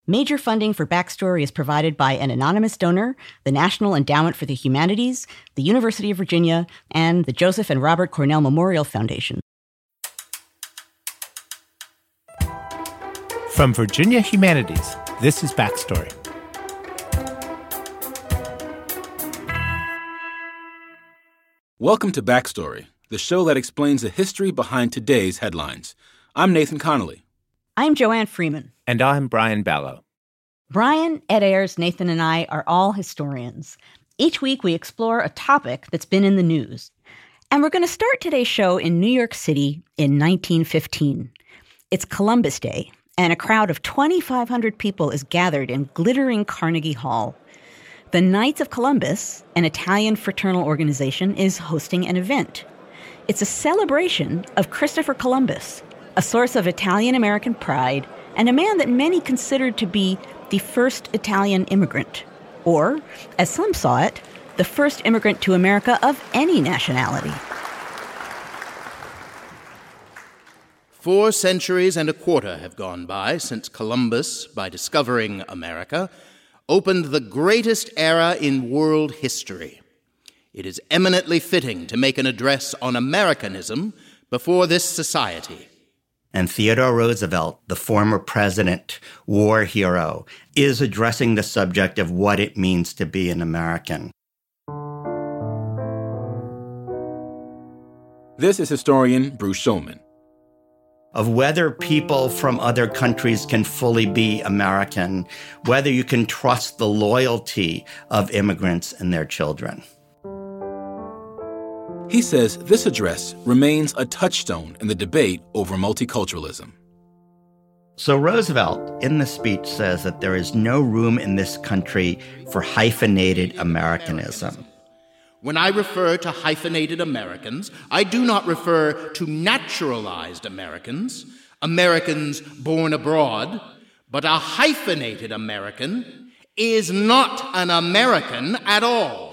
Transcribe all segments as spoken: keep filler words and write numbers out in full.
Major funding for Backstory is provided by an anonymous donor, the National Endowment for the Humanities, the University of Virginia, and the Joseph and Robert Cornell Memorial Foundation. From Virginia Humanities, this is Backstory. Welcome to Backstory, the show that explains the history behind today's headlines. I'm Nathan Connolly. I'm Joanne Freeman. And I'm Brian Ballow. Brian, Ed Ayers, Nathan, and I are all historians. Each week we explore a topic that's been in the news. And we're going to start today's show in New York City in nineteen fifteen. It's Columbus Day, and a crowd of twenty-five hundred people is gathered in glittering Carnegie Hall. The Knights of Columbus, an Italian fraternal organization, is hosting an event. It's a celebration of Christopher Columbus, a source of Italian-American pride, and a man that many considered to be the first Italian immigrant, or, as some saw it, the first immigrant to America of any nationality. Four centuries and a quarter have gone by since Columbus, by discovering America, opened the greatest era in world history. It is eminently fitting to make an address on Americanism before this society. And Theodore Roosevelt, the former president, war hero, is addressing the subject of what it means to be an American. This is historian Bruce Schoeman. Of whether people from other countries can fully be American, whether you can trust the loyalty of immigrants and their children. He says this address remains a touchstone in the debate over multiculturalism. So Roosevelt, in the speech, says that there is no room in this country for hyphenated Americanism. When I refer to hyphenated Americans, I do not refer to naturalized Americans, Americans born abroad, but a hyphenated American is not an American at all.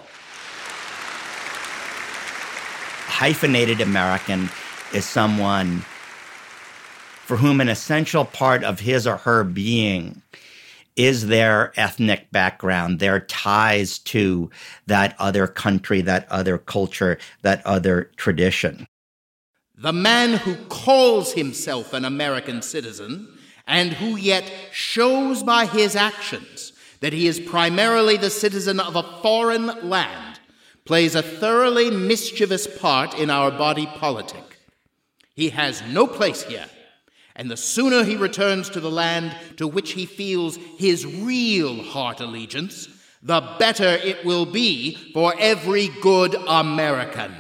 Hyphenated American is someone for whom an essential part of his or her being is their ethnic background, their ties to that other country, that other culture, that other tradition. The man who calls himself an American citizen and who yet shows by his actions that he is primarily the citizen of a foreign land plays a thoroughly mischievous part in our body politic. He has no place here, and the sooner he returns to the land to which he feels his real heart allegiance, the better it will be for every good American.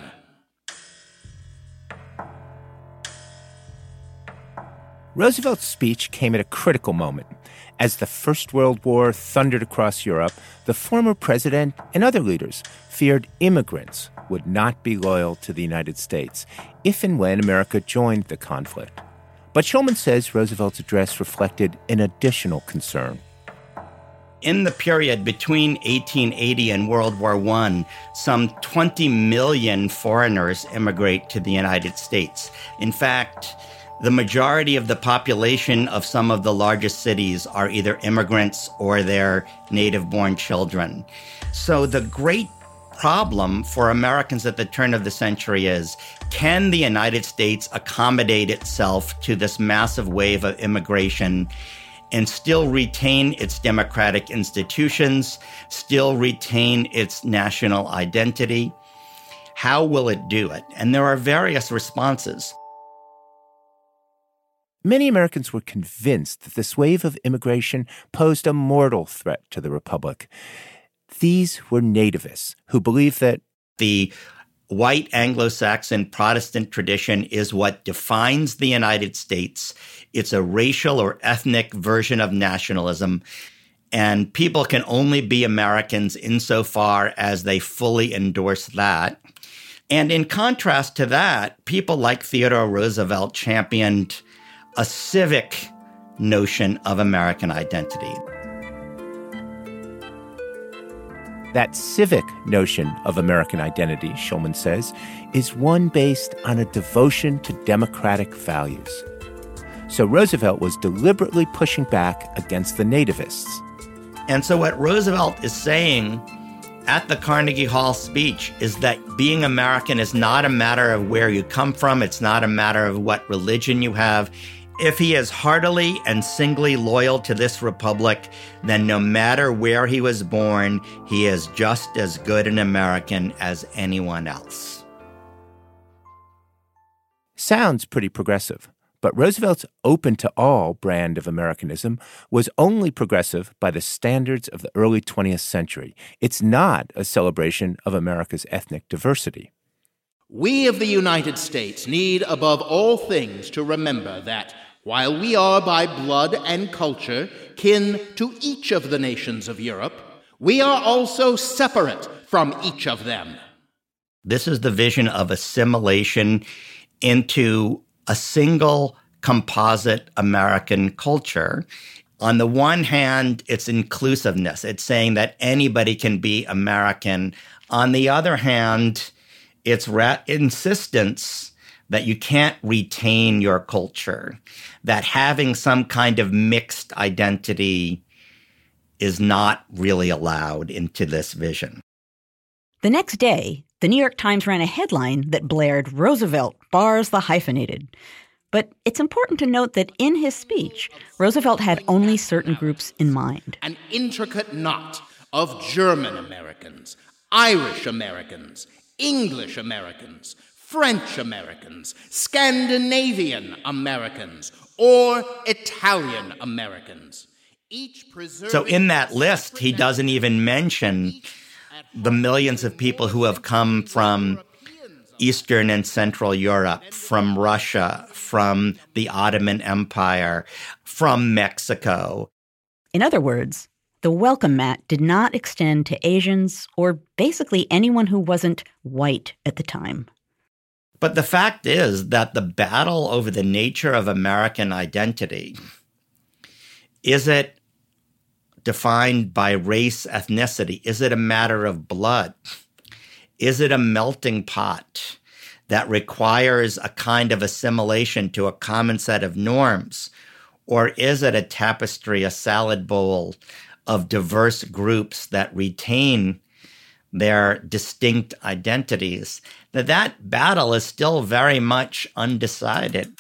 Roosevelt's speech came at a critical moment. As the First World War thundered across Europe, the former president and other leaders feared immigrants would not be loyal to the United States if and when America joined the conflict. But Schoeman says Roosevelt's address reflected an additional concern. In the period between eighteen eighty and World War One, some twenty million foreigners immigrate to the United States. In fact, the majority of the population of some of the largest cities are either immigrants or their native-born children. So the great problem for Americans at the turn of the century is, can the United States accommodate itself to this massive wave of immigration and still retain its democratic institutions, still retain its national identity? How will it do it? And there are various responses. Many Americans were convinced that this wave of immigration posed a mortal threat to the Republic. These were nativists who believed that the white Anglo-Saxon Protestant tradition is what defines the United States. It's a racial or ethnic version of nationalism, and people can only be Americans insofar as they fully endorse that. And in contrast to that, people like Theodore Roosevelt championed a civic notion of American identity. That civic notion of American identity, Schoeman says, is one based on a devotion to democratic values. so Roosevelt was deliberately pushing back against the nativists. And so what Roosevelt is saying at the Carnegie Hall speech is that being American is not a matter of where you come from. It's not a matter of what religion you have. If he is heartily and singly loyal to this republic, then no matter where he was born, he is just as good an American as anyone else. Sounds pretty progressive. But Roosevelt's open-to-all brand of Americanism was only progressive by the standards of the early twentieth century. It's not a celebration of America's ethnic diversity. We of the United States need, above all things, to remember that while we are by blood and culture kin to each of the nations of Europe, we are also separate from each of them. This is the vision of assimilation into a single composite American culture. On the one hand, it's inclusiveness. It's saying that anybody can be American. On the other hand, it's ra- insistence that you can't retain your culture, that having some kind of mixed identity is not really allowed into this vision. The next day, the New York Times ran a headline that blared, "Roosevelt bars the hyphenated." But it's important to note that in his speech, Roosevelt had only certain groups in mind. An intricate knot of German Americans, Irish Americans, English Americans, French Americans, Scandinavian Americans, or Italian Americans. Each so in that list, he doesn't even mention the millions of people who have come from Eastern and Central Europe, from Russia, from the Ottoman Empire, from Mexico. In other words, the welcome mat did not extend to Asians or basically anyone who wasn't white at the time. But the fact is that the battle over the nature of American identity, is it defined by race, ethnicity? Is it a matter of blood? Is it a melting pot that requires a kind of assimilation to a common set of norms? Or is it a tapestry, a salad bowl of diverse groups that retain their distinct identities? That that battle is still very much undecided.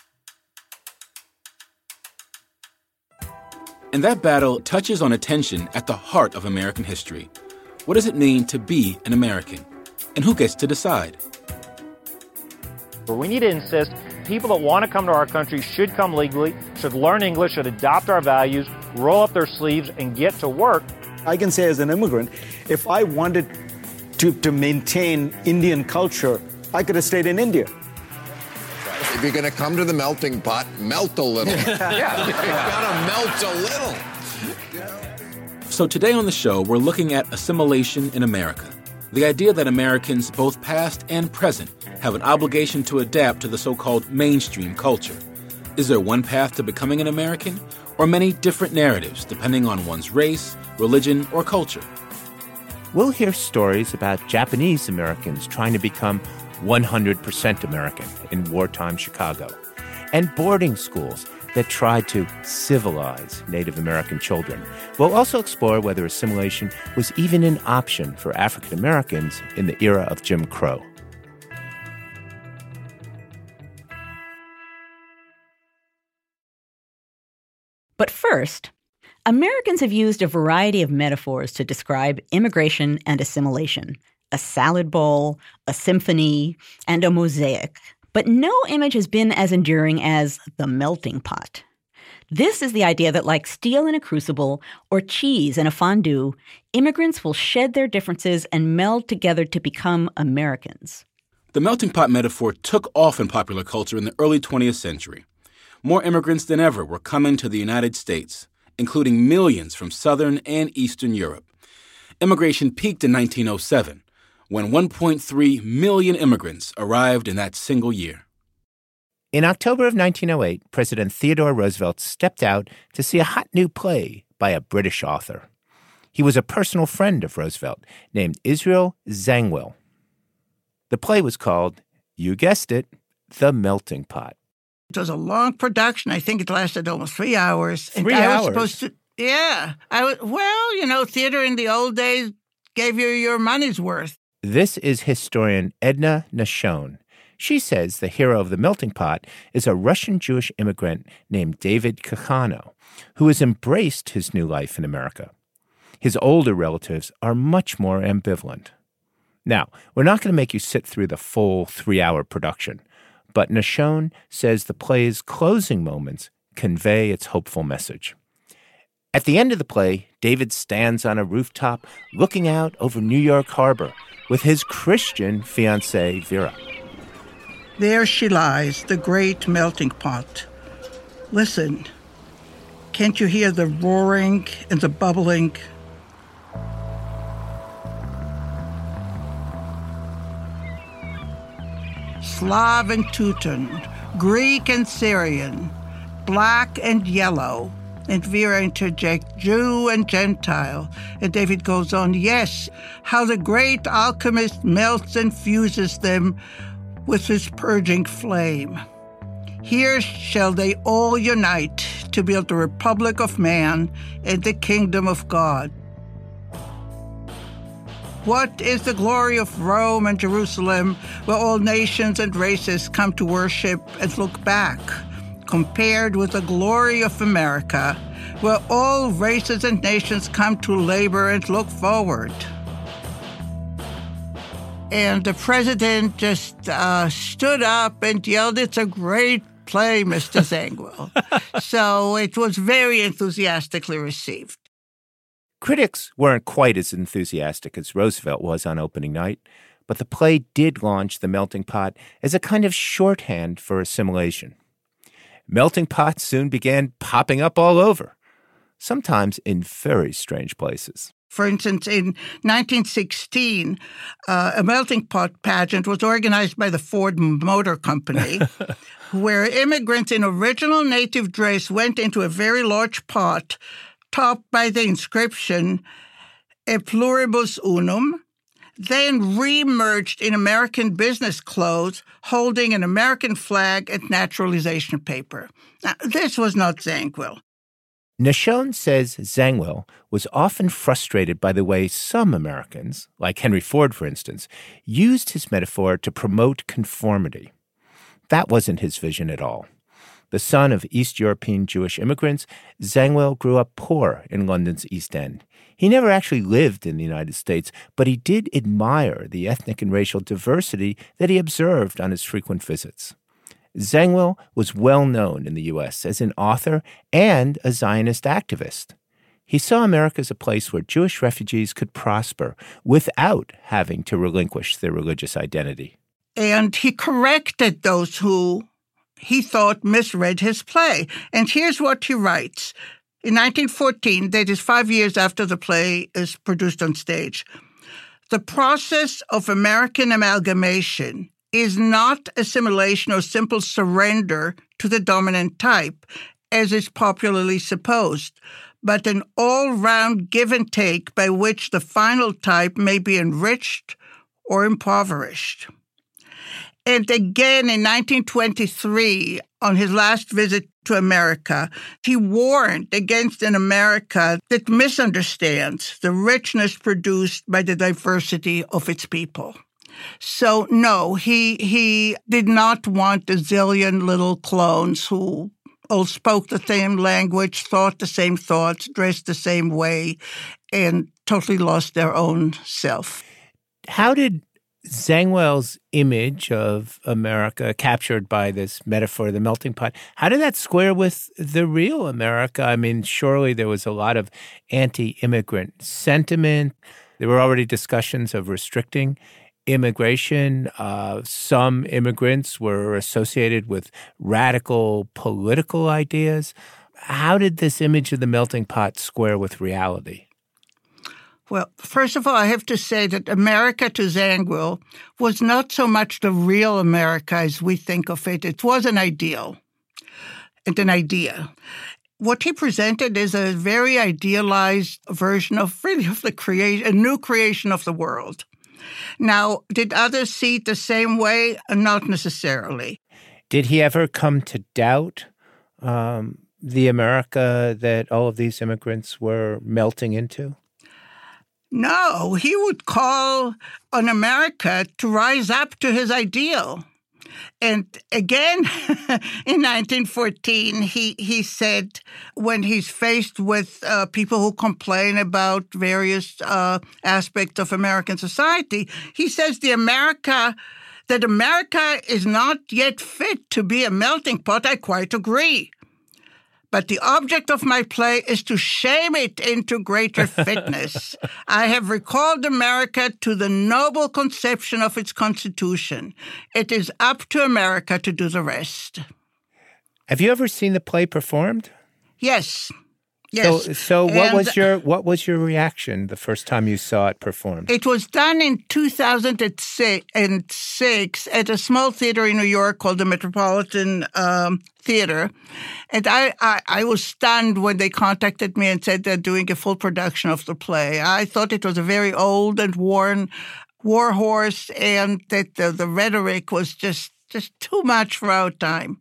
And that battle touches on a tension at the heart of American history. What does it mean to be an American? And who gets to decide? We need to insist people that want to come to our country should come legally, should learn English, should adopt our values, roll up their sleeves, and get to work. I can say as an immigrant, if I wanted to, to maintain Indian culture, I could have stayed in India. If you're going to come to the melting pot, melt a little. Yeah. You've got to melt a little. So today on the show, we're looking at assimilation in America. The idea that Americans, both past and present, have an obligation to adapt to the so-called mainstream culture. Is there one path to becoming an American, or many different narratives depending on one's race, religion, or culture? We'll hear stories about Japanese Americans trying to become one hundred percent American in wartime Chicago, and boarding schools that tried to civilize Native American children. We'll also explore whether assimilation was even an option for African Americans in the era of Jim Crow. But first, Americans have used a variety of metaphors to describe immigration and assimilation: a salad bowl, a symphony, and a mosaic. But no image has been as enduring as the melting pot. This is the idea that, like steel in a crucible or cheese in a fondue, immigrants will shed their differences and meld together to become Americans. The melting pot metaphor took off in popular culture in the early twentieth century. More immigrants than ever were coming to the United States, including millions from Southern and Eastern Europe. Immigration peaked in nineteen oh seven, when one point three million immigrants arrived in that single year. In October of nineteen oh eight, President Theodore Roosevelt stepped out to see a hot new play by a British author. He was a personal friend of Roosevelt named Israel Zangwill. The play was called, you guessed it, The Melting Pot. It was a long production. I think it lasted almost three hours. Three and I hours? was supposed to, yeah. I was, well, you know, theater in the old days gave you your money's worth. This is historian Edna Nashon. She says the hero of The Melting Pot is a Russian-Jewish immigrant named David Kachano, who has embraced his new life in America. His older relatives are much more ambivalent. Now, we're not going to make you sit through the full three-hour production, but Nashon says the play's closing moments convey its hopeful message. At the end of the play, David stands on a rooftop looking out over New York Harbor with his Christian fiancée, Vera. There she lies, the great melting pot. Listen, can't you hear the roaring and the bubbling? Slav and Teuton, Greek and Syrian, black and yellow. And Vera interjects, Jew and Gentile. And David goes on, yes, how the great alchemist melts and fuses them with his purging flame. Here shall they all unite to build the Republic of Man and the Kingdom of God. What is the glory of Rome and Jerusalem, where all nations and races come to worship and look back, compared with the glory of America, where all races and nations come to labor and look forward? And the president just uh, stood up and yelled, it's a great play, Mister Zangwill. So it was very enthusiastically received. Critics weren't quite as enthusiastic as Roosevelt was on opening night, but the play did launch The Melting Pot as a kind of shorthand for assimilation. Melting pots soon began popping up all over, sometimes in very strange places. For instance, in nineteen sixteen, uh, a melting pot pageant was organized by the Ford Motor Company, where immigrants in original native dress went into a very large pot topped by the inscription E pluribus unum, then re-emerged in American business clothes holding an American flag and naturalization paper. Now, this was not Zangwill. Nashon says Zangwill was often frustrated by the way some Americans, like Henry Ford, for instance, used his metaphor to promote conformity. That wasn't his vision at all. The son of East European Jewish immigrants, Zangwill grew up poor in London's East End. He never actually lived in the United States, but he did admire the ethnic and racial diversity that he observed on his frequent visits. Zangwill was well known in the U S as an author and a Zionist activist. He saw America as a place where Jewish refugees could prosper without having to relinquish their religious identity. And he corrected those who he thought misread his play. And here's what he writes. In nineteen fourteen, that is five years after the play is produced on stage, the process of American amalgamation is not assimilation or simple surrender to the dominant type, as is popularly supposed, but an all-round give and take by which the final type may be enriched or impoverished. And again in nineteen twenty-three, on his last visit to America, he warned against an America that misunderstands the richness produced by the diversity of its people. So, no, he he did not want a zillion little clones who all spoke the same language, thought the same thoughts, dressed the same way, and totally lost their own self. How did Zangwill's image of America, captured by this metaphor of the melting pot, how did that square with the real America? I mean, surely there was a lot of anti-immigrant sentiment. There were already discussions of restricting immigration. Uh, some immigrants were associated with radical political ideas. How did this image of the melting pot square with reality? Well, first of all, I have to say that America to Zangwill was not so much the real America as we think of it. It was an ideal and an idea. What he presented is a very idealized version of really of the creation, a new creation of the world. Now, did others see it the same way? Not necessarily. Did he ever come to doubt um, the America that all of these immigrants were melting into? No, he would call on America to rise up to his ideal. And again, in nineteen fourteen, he, he said when he's faced with uh, people who complain about various uh, aspects of American society, he says the America that America is not yet fit to be a melting pot. I quite agree. But the object of my play is to shame it into greater fitness. I have recalled America to the noble conception of its Constitution. It is up to America to do the rest. Have you ever seen the play performed? Yes. Yes. So, so what and was your what was your reaction the first time you saw it performed? It was done in two thousand six at a small theater in New York called the Metropolitan um, Theater. And I, I, I was stunned when they contacted me and said they're doing a full production of the play. I thought it was a very old and worn war horse and that the, the rhetoric was just, just too much for our time.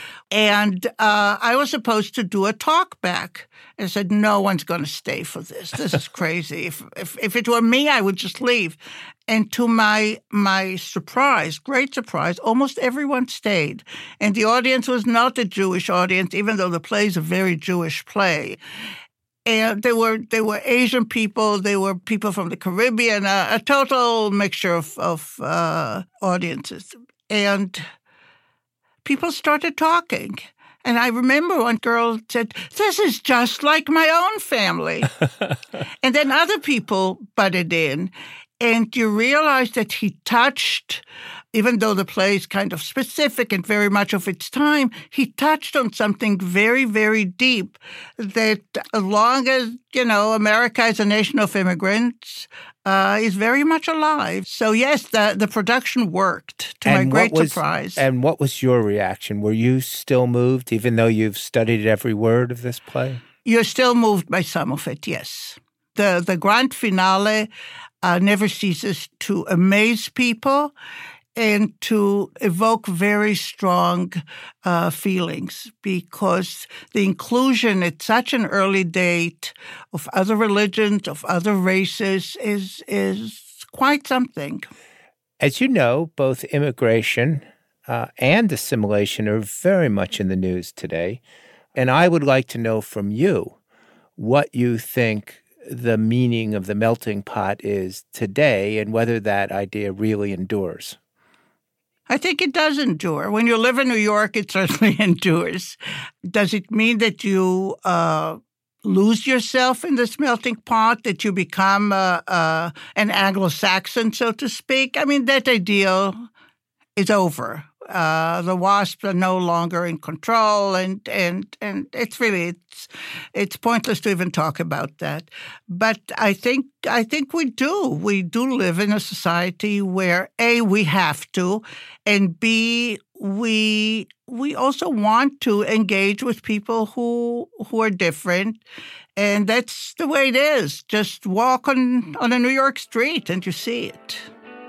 And uh, I was supposed to do a talk back. I said, no one's going to stay for this. This is crazy. if, if if it were me, I would just leave. And to my my surprise, great surprise, almost everyone stayed. And the audience was not a Jewish audience, even though the play is a very Jewish play. And there were there were Asian people, there were people from the Caribbean, a, a total mixture of, of uh, audiences. And people started talking. And I remember one girl said, this is just like my own family. And then other people butted in. And you realize that he touched, even though the play is kind of specific and very much of its time, he touched on something very, very deep that as long as, you know, America is a nation of immigrants, uh, is very much alive. So, yes, the, the production worked, to and my great was, surprise. And what was your reaction? Were you still moved, even though you've studied every word of this play? You're still moved by some of it, yes. The, the grand finale uh, never ceases to amaze people and to evoke very strong uh, feelings, because the inclusion at such an early date of other religions, of other races, is is quite something. As you know, both immigration uh, and assimilation are very much in the news today. And I would like to know from you what you think the meaning of the melting pot is today and whether that idea really endures. I think it does endure. When you live in New York, it certainly endures. Does it mean that you uh, lose yourself in this melting pot, that you become uh, uh, an Anglo-Saxon, so to speak? I mean, that ideal is over. Uh, the WASPs are no longer in control, and and and it's really it's it's pointless to even talk about that. But I think I think we do we do live in a society where A, we have to, and B, we we also want to engage with people who who are different, and that's the way it is. Just walk on on a New York street and you see it.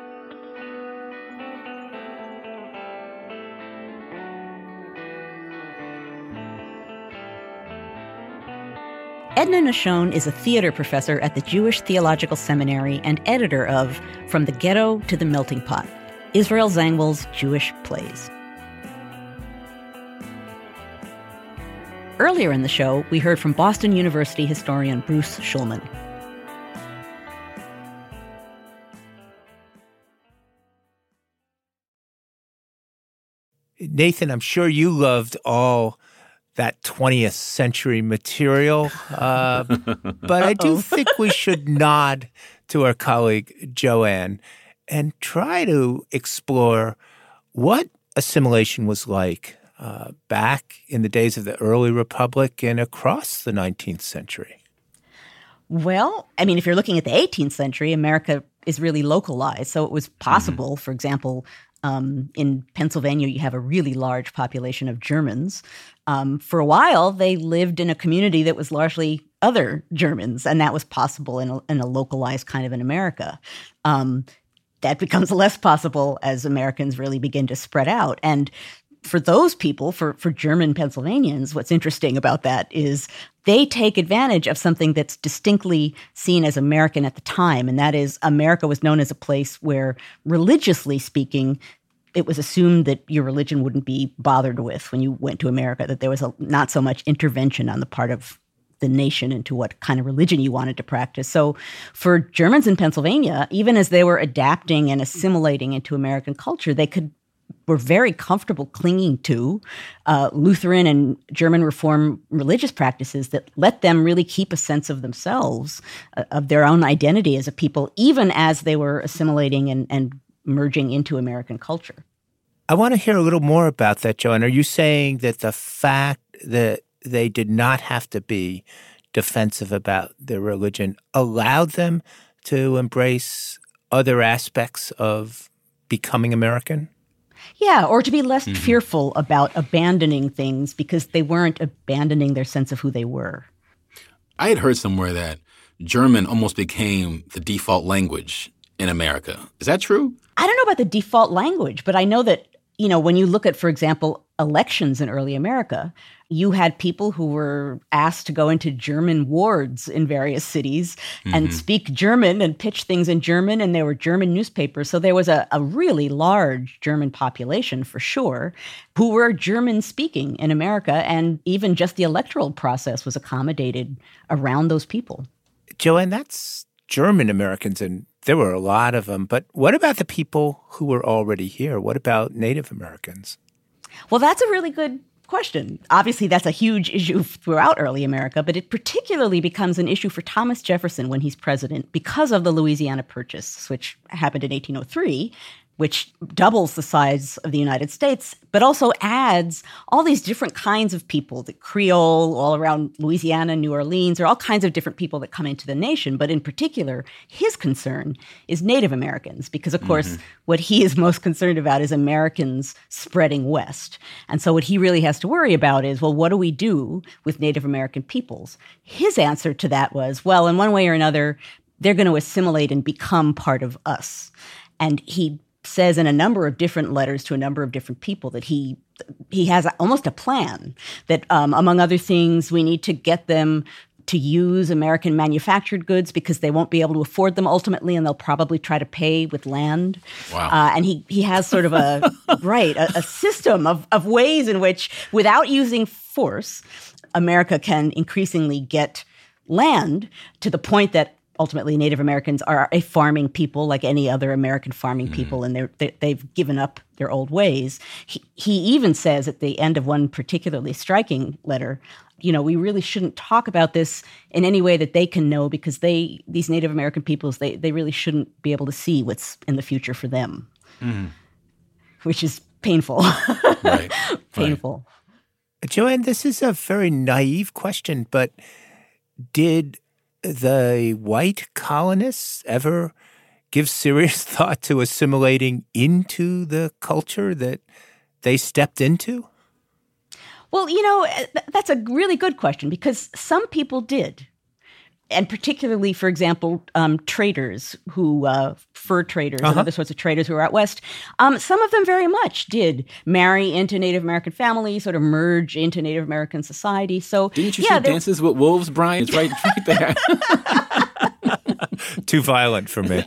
Edna Nashon is a theater professor at the Jewish Theological Seminary and editor of From the Ghetto to the Melting Pot, Israel Zangwill's Jewish Plays. Earlier in the show, we heard from Boston University historian Bruce Schulman. Nathan, I'm sure you loved all that twentieth century material, uh, but I do think we should nod to our colleague Joanne and try to explore what assimilation was like uh, back in the days of the early Republic and across the nineteenth century. Well, I mean, if you're looking at the eighteenth century, America is really localized. So it was possible, mm-hmm. for example, um, in Pennsylvania, you have a really large population of Germans. Um, for a while, they lived in a community that was largely other Germans, and that was possible in a, in a localized kind of in America. Um, that becomes less possible as Americans really begin to spread out. And for those people, for, for German Pennsylvanians, what's interesting about that is they take advantage of something that's distinctly seen as American at the time, and that is America was known as a place where, religiously speaking, it was assumed that your religion wouldn't be bothered with when you went to America, that there was a, not so much intervention on the part of the nation into what kind of religion you wanted to practice. So for Germans in Pennsylvania, even as they were adapting and assimilating into American culture, they could were very comfortable clinging to uh, Lutheran and German Reform religious practices that let them really keep a sense of themselves, uh, of their own identity as a people, even as they were assimilating and, and merging into American culture. I want to hear a little more about that, Joanne. Are you saying that the fact that they did not have to be defensive about their religion allowed them to embrace other aspects of becoming American? Yeah, or to be less mm-hmm. fearful about abandoning things because they weren't abandoning their sense of who they were. I had heard somewhere that German almost became the default language in America. Is that true? I don't know about the default language, but I know that, you know, when you look at, for example, elections in early America, you had people who were asked to go into German wards in various cities mm-hmm. and speak German and pitch things in German, and there were German newspapers. So there was a, a really large German population, for sure, who were German-speaking in America, and even just the electoral process was accommodated around those people. Joanne, that's German Americans, and there were a lot of them. But what about the people who were already here? What about Native Americans? Well, that's a really good question. Obviously, that's a huge issue throughout early America, but it particularly becomes an issue for Thomas Jefferson when he's president because of the Louisiana Purchase, which happened in eighteen oh three, which doubles the size of the United States, but also adds all these different kinds of people, the Creole, all around Louisiana, New Orleans. There are all kinds of different people that come into the nation. But in particular, his concern is Native Americans, because, of course, mm-hmm. what he is most concerned about is Americans spreading west. And so what he really has to worry about is, well, what do we do with Native American peoples? His answer to that was, well, in one way or another, they're going to assimilate and become part of us. And he says in a number of different letters to a number of different people that he he has almost a plan that, um, among other things, we need to get them to use American manufactured goods because they won't be able to afford them ultimately, and they'll probably try to pay with land. Wow. Uh, and he he has sort of a, right, a, a system of, of ways in which, without using force, America can increasingly get land to the point that ultimately, Native Americans are a farming people like any other American farming mm. people, and they're, they, they've given up their old ways. He, he even says at the end of one particularly striking letter, you know, we really shouldn't talk about this in any way that they can know because they, these Native American peoples, they, they really shouldn't be able to see what's in the future for them, mm. which is painful. Right. Painful. Right. Joanne, this is a very naive question, but did the white colonists ever give serious thought to assimilating into the culture that they stepped into? Well, you know, that's a really good question because some people did. And particularly, for example, um, traders who, uh, fur traders uh-huh. and other sorts of traders who are out west, um, some of them very much did marry into Native American families, sort of merge into Native American society. So, didn't you yeah, see Dances with Wolves, Brian? It's right, right there. Too violent for me.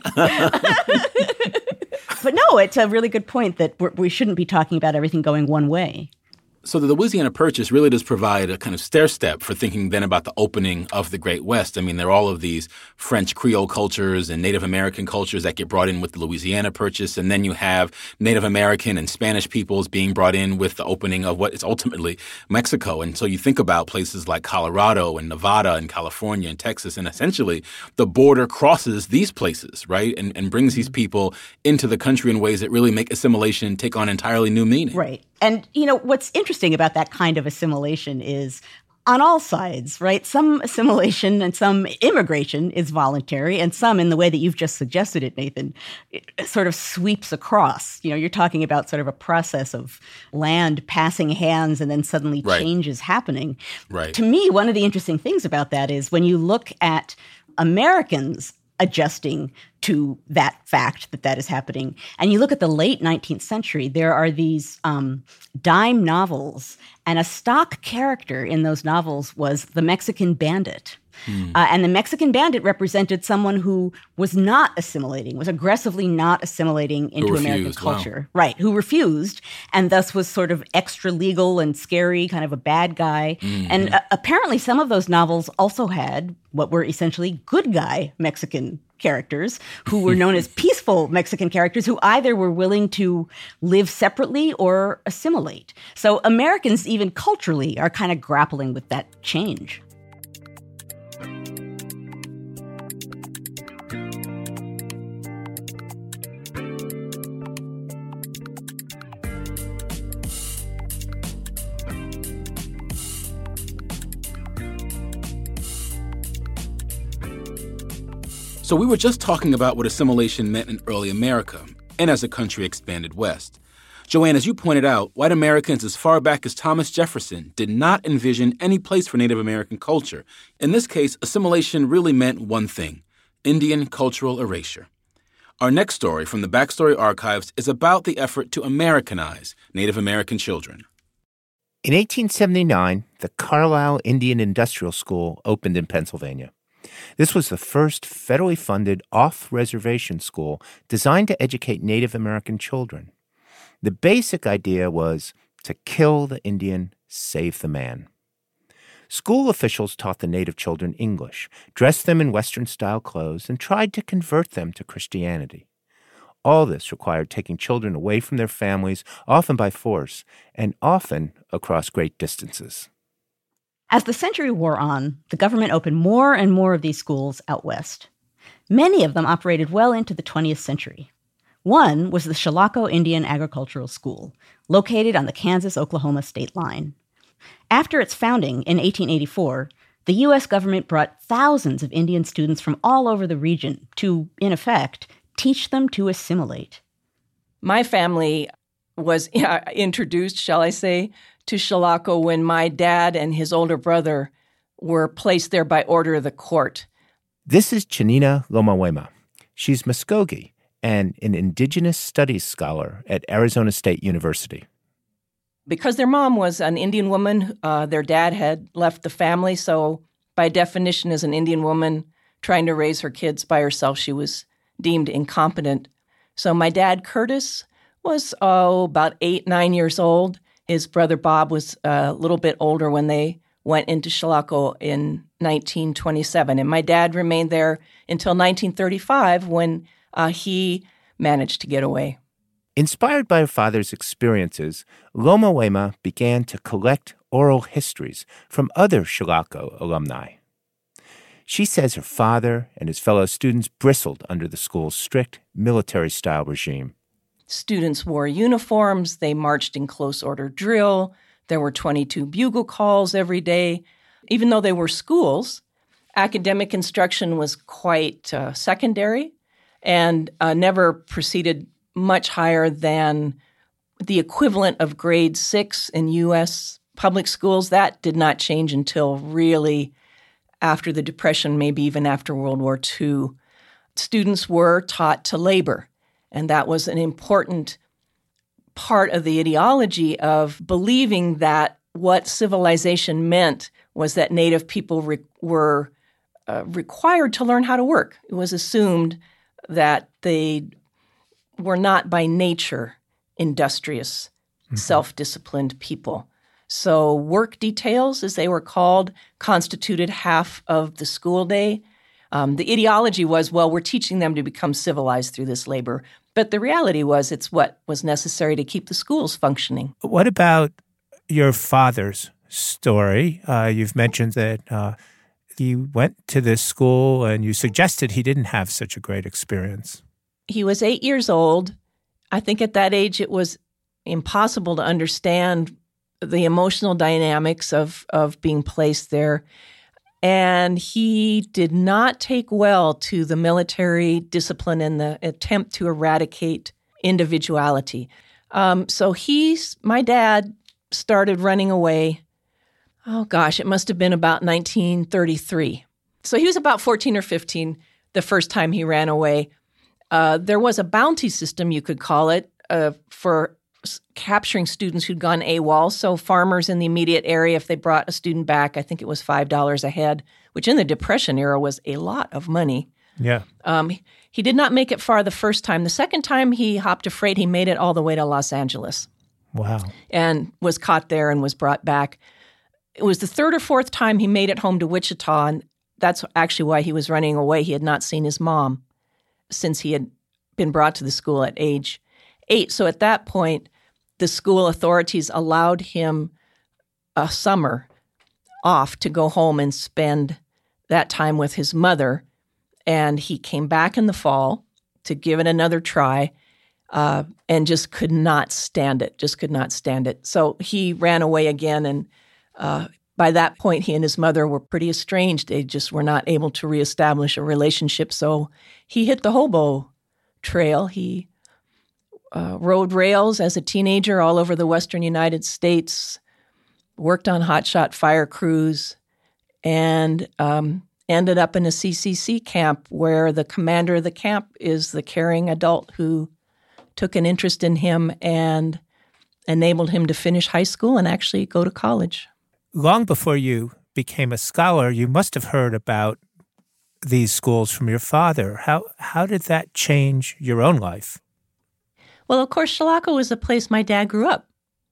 But no, it's a really good point that we're, we shouldn't be talking about everything going one way. So the Louisiana Purchase really does provide a kind of stair-step for thinking then about the opening of the Great West. I mean, there are all of these French Creole cultures and Native American cultures that get brought in with the Louisiana Purchase, and then you have Native American and Spanish peoples being brought in with the opening of what is ultimately Mexico. And so you think about places like Colorado and Nevada and California and Texas, and essentially the border crosses these places, right, and, and brings these people into the country in ways that really make assimilation take on entirely new meaning. Right. And, you know, what's interesting about that kind of assimilation is on all sides, right? Some assimilation and some immigration is voluntary, and some, in the way that you've just suggested it, Nathan, it sort of sweeps across. You know, you're talking about sort of a process of land passing hands and then suddenly right. changes happening. Right. To me, one of the interesting things about that is when you look at Americans adjusting to that fact that that is happening. And you look at the late nineteenth century, there are these um, dime novels, and a stock character in those novels was the Mexican bandit. Hmm. Uh, and the Mexican bandit represented someone who was not assimilating, was aggressively not assimilating into American culture. Wow. Right, who refused, and thus was sort of extra legal and scary, kind of a bad guy. Mm-hmm. And uh, apparently some of those novels also had what were essentially good guy Mexican characters who were known as peaceful Mexican characters who either were willing to live separately or assimilate. So Americans, even culturally, are kind of grappling with that change. So we were just talking about what assimilation meant in early America and as the country expanded west. Joanne, as you pointed out, white Americans as far back as Thomas Jefferson did not envision any place for Native American culture. In this case, assimilation really meant one thing: Indian cultural erasure. Our next story from the Backstory Archives is about the effort to Americanize Native American children. In eighteen seventy-nine, the Carlisle Indian Industrial School opened in Pennsylvania. This was the first federally funded off-reservation school designed to educate Native American children. The basic idea was to kill the Indian, save the man. School officials taught the Native children English, dressed them in Western-style clothes, and tried to convert them to Christianity. All this required taking children away from their families, often by force, and often across great distances. As the century wore on, the government opened more and more of these schools out west. Many of them operated well into the twentieth century. One was the Chilocco Indian Agricultural School, located on the Kansas-Oklahoma state line. After its founding in eighteen eighty-four, the U S government brought thousands of Indian students from all over the region to, in effect, teach them to assimilate. My family was yeah, introduced, shall I say, to Chilocco when my dad and his older brother were placed there by order of the court. This is Chanina Lomawema. She's Muskogee and an Indigenous Studies scholar at Arizona State University. Because their mom was an Indian woman, uh, their dad had left the family, so by definition, as an Indian woman trying to raise her kids by herself, she was deemed incompetent. So my dad, Curtis, was oh, about eight, nine years old. His brother Bob was a little bit older when they went into Chilocco in nineteen twenty-seven. And my dad remained there until nineteen thirty-five when uh, he managed to get away. Inspired by her father's experiences, Lomawema began to collect oral histories from other Chilocco alumni. She says her father and his fellow students bristled under the school's strict military-style regime. Students wore uniforms. They marched in close order drill. There were twenty-two bugle calls every day. Even though they were schools, academic instruction was quite uh, secondary and uh, never proceeded much higher than the equivalent of grade six in U S public schools. That did not change until really after the Depression, maybe even after World War Two. Students were taught to labor. And that was an important part of the ideology of believing that what civilization meant was that Native people re- were uh, required to learn how to work. It was assumed that they were not by nature industrious, mm-hmm. self-disciplined people. So work details, as they were called, constituted half of the school day. Um, the ideology was, well, we're teaching them to become civilized through this labor. But the reality was it's what was necessary to keep the schools functioning. What about your father's story? Uh, you've mentioned that uh, he went to this school and you suggested he didn't have such a great experience. He was eight years old. I think at that age it was impossible to understand the emotional dynamics of, of being placed there. And he did not take well to the military discipline and the attempt to eradicate individuality. Um, so he's, my dad started running away. Oh gosh, it must have been about nineteen thirty-three. So he was about fourteen or fifteen. the first time he ran away. Uh, there was a bounty system, you could call it, uh, for s- capturing students who'd gone AWOL. So farmers in the immediate area, if they brought a student back, I think it was five dollars a head, which in the Depression era was a lot of money. Yeah. Um, he, he did not make it far the first time. The second time he hopped a freight, he made it all the way to Los Angeles. Wow. And was caught there and was brought back. It was the third or fourth time he made it home to Wichita, and that's actually why he was running away. He had not seen his mom since he had been brought to the school at age eight. So at that point, the school authorities allowed him a summer off to go home and spend that time with his mother. And he came back in the fall to give it another try uh, and just could not stand it, just could not stand it. So he ran away again, and uh, by that point, he and his mother were pretty estranged. They just were not able to reestablish a relationship. So he hit the hobo trail. He uh, rode rails as a teenager all over the western United States, worked on hotshot fire crews, and um, ended up in a C C C camp where the commander of the camp is the caring adult who took an interest in him and enabled him to finish high school and actually go to college. Long before you became a scholar, you must have heard about these schools from your father. How how did that change your own life? Well, of course, Chilocco was the place my dad grew up.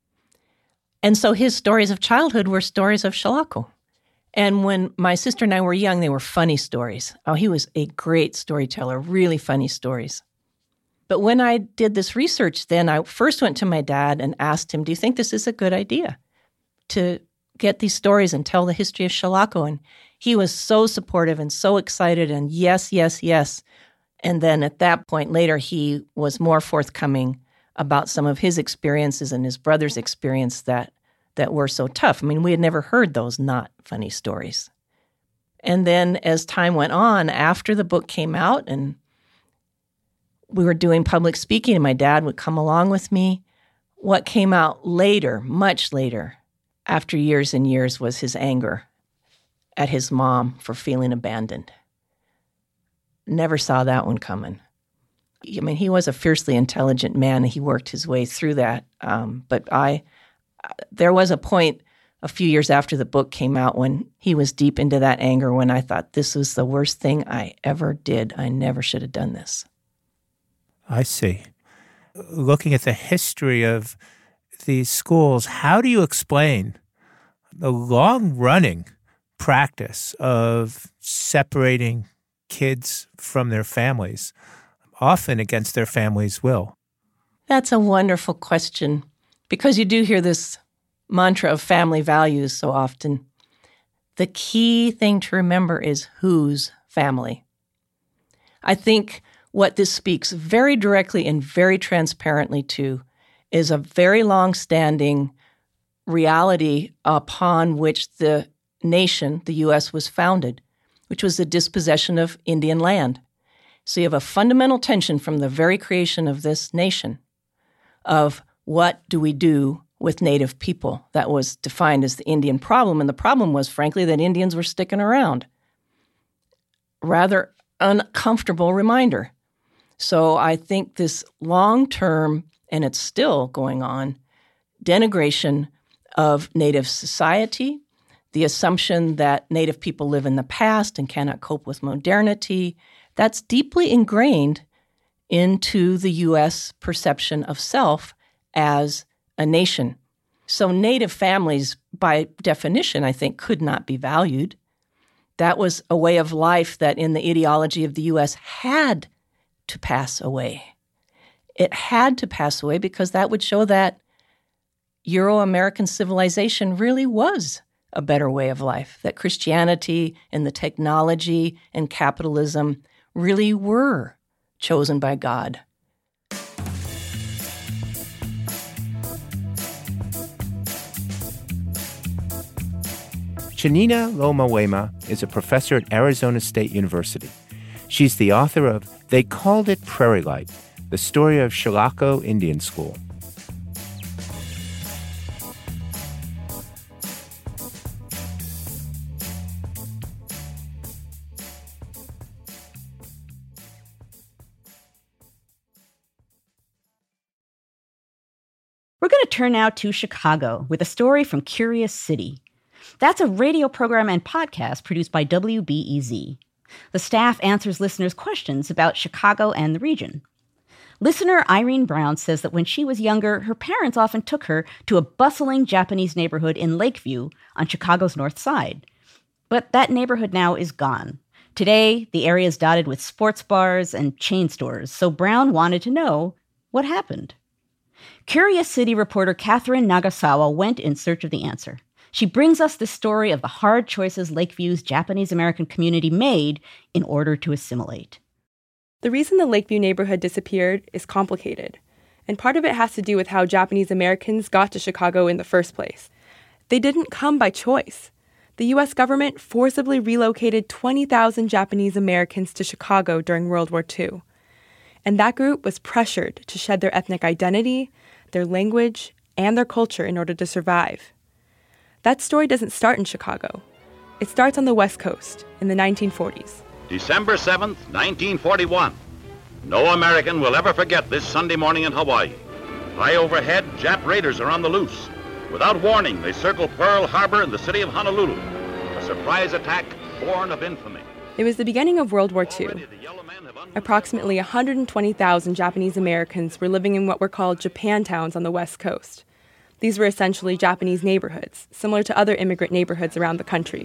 And so his stories of childhood were stories of Chilocco. And when my sister and I were young, they were funny stories. Oh, he was a great storyteller, really funny stories. But when I did this research then, I first went to my dad and asked him, do you think this is a good idea to get these stories and tell the history of Chilocco? And he was so supportive and so excited and yes, yes, yes. And then at that point later, he was more forthcoming about some of his experiences and his brother's experience that that were so tough. I mean, we had never heard those not funny stories. And then as time went on, after the book came out and we were doing public speaking and my dad would come along with me, what came out later, much later, after years and years, was his anger at his mom for feeling abandoned. Never saw that one coming. I mean, he was a fiercely intelligent man, and he worked his way through that. Um, but I, there was a point a few years after the book came out when he was deep into that anger, when I thought, this was the worst thing I ever did. I never should have done this. I see. Looking at the history of these schools, how do you explain the long-running practice of separating kids from their families, often against their families' will? That's a wonderful question, because you do hear this mantra of family values so often. The key thing to remember is whose family. I think what this speaks very directly and very transparently to is a very long-standing reality upon which the nation, the U S, was founded, which was the dispossession of Indian land. So you have a fundamental tension from the very creation of this nation of what do we do with Native people. That was defined as the Indian problem, and the problem was, frankly, that Indians were sticking around. Rather uncomfortable reminder. So I think this long-term, and it's still going on, denigration of Native society, the assumption that Native people live in the past and cannot cope with modernity, that's deeply ingrained into the U S perception of self as a nation. So Native families, by definition, I think, could not be valued. That was a way of life that in the ideology of the U S had to pass away. It had to pass away because that would show that Euro-American civilization really was a better way of life, that Christianity and the technology and capitalism really were chosen by God. Chanina Loma-Wema is a professor at Arizona State University. She's the author of They Called It Prairie Light, the story of Chilocco Indian School. We're going to turn now to Chicago with a story from Curious City. That's a radio program and podcast produced by W B E Z. The staff answers listeners' questions about Chicago and the region. Listener Irene Brown says that when she was younger, her parents often took her to a bustling Japanese neighborhood in Lakeview on Chicago's North Side. But that neighborhood now is gone. Today, the area is dotted with sports bars and chain stores, so Brown wanted to know what happened. Curious City reporter Catherine Nagasawa went in search of the answer. She brings us the story of the hard choices Lakeview's Japanese-American community made in order to assimilate. The reason the Lakeview neighborhood disappeared is complicated, and part of it has to do with how Japanese Americans got to Chicago in the first place. They didn't come by choice. The U S government forcibly relocated twenty thousand Japanese Americans to Chicago during World War Two. And that group was pressured to shed their ethnic identity, their language, and their culture in order to survive. That story doesn't start in Chicago. It starts on the West Coast in the nineteen forties. December seventh, nineteen forty-one. No American will ever forget this Sunday morning in Hawaii. High overhead, Jap raiders are on the loose. Without warning, they circle Pearl Harbor and the city of Honolulu. A surprise attack born of infamy. It was the beginning of World War Two. Approximately one hundred twenty thousand Japanese Americans were living in what were called Japantowns on the West Coast. These were essentially Japanese neighborhoods, similar to other immigrant neighborhoods around the country.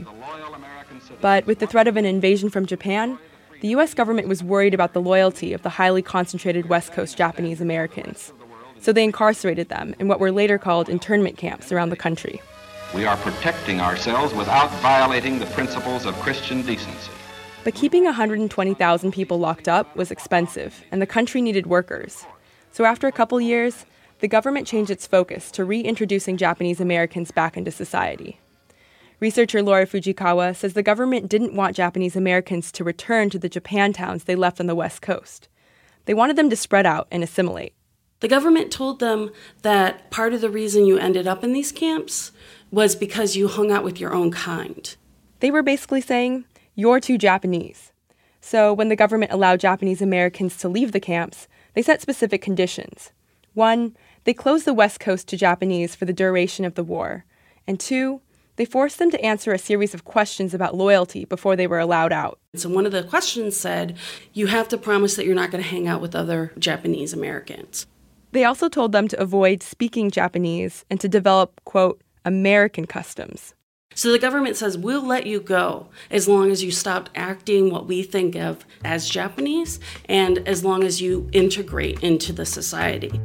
But with the threat of an invasion from Japan, the U S government was worried about the loyalty of the highly concentrated West Coast Japanese Americans. So they incarcerated them in what were later called internment camps around the country. We are protecting ourselves without violating the principles of Christian decency. But keeping one hundred twenty thousand people locked up was expensive, and the country needed workers. So after a couple years, the government changed its focus to reintroducing Japanese Americans back into society. Researcher Laura Fujikawa says the government didn't want Japanese Americans to return to the Japantowns they left on the West Coast. They wanted them to spread out and assimilate. The government told them that part of the reason you ended up in these camps was because you hung out with your own kind. They were basically saying, you're too Japanese. So when the government allowed Japanese Americans to leave the camps, they set specific conditions. One, they closed the West Coast to Japanese for the duration of the war. And two, they forced them to answer a series of questions about loyalty before they were allowed out. So one of the questions said, you have to promise that you're not going to hang out with other Japanese Americans. They also told them to avoid speaking Japanese and to develop, quote, American customs. So the government says, we'll let you go as long as you stop acting what we think of as Japanese and as long as you integrate into the society.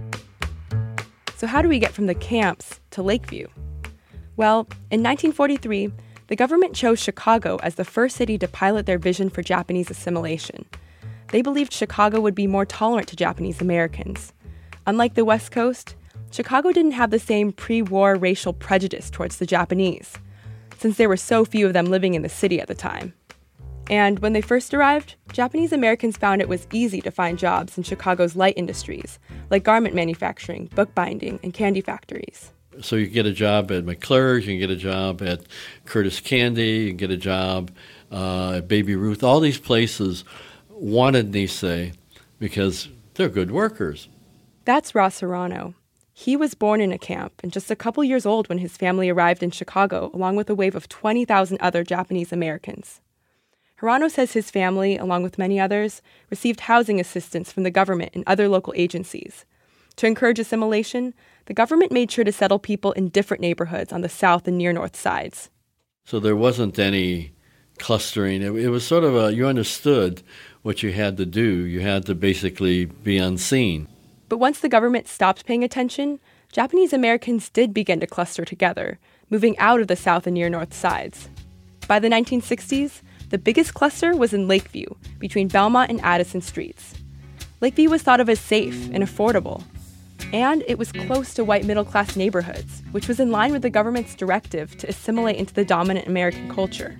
So how do we get from the camps to Lakeview? Well, in nineteen forty-three, the government chose Chicago as the first city to pilot their vision for Japanese assimilation. They believed Chicago would be more tolerant to Japanese Americans. Unlike the West Coast, Chicago didn't have the same pre-war racial prejudice towards the Japanese, since there were so few of them living in the city at the time. And when they first arrived, Japanese Americans found it was easy to find jobs in Chicago's light industries, like garment manufacturing, bookbinding, and candy factories. So you can get a job at McClure's, you can get a job at Curtis Candy, you can get a job uh, at Baby Ruth. All these places wanted Nisei because they're good workers. That's Ross Hirano. He was born in a camp and just a couple years old when his family arrived in Chicago, along with a wave of twenty thousand other Japanese Americans. Hirano says his family, along with many others, received housing assistance from the government and other local agencies. To encourage assimilation, the government made sure to settle people in different neighborhoods on the south and near north sides. So there wasn't any clustering. It, it was sort of a, you understood what you had to do. You had to basically be unseen. But once the government stopped paying attention, Japanese Americans did begin to cluster together, moving out of the south and near north sides. By the nineteen sixties, the biggest cluster was in Lakeview, between Belmont and Addison streets. Lakeview was thought of as safe and affordable. And it was close to white middle-class neighborhoods, which was in line with the government's directive to assimilate into the dominant American culture.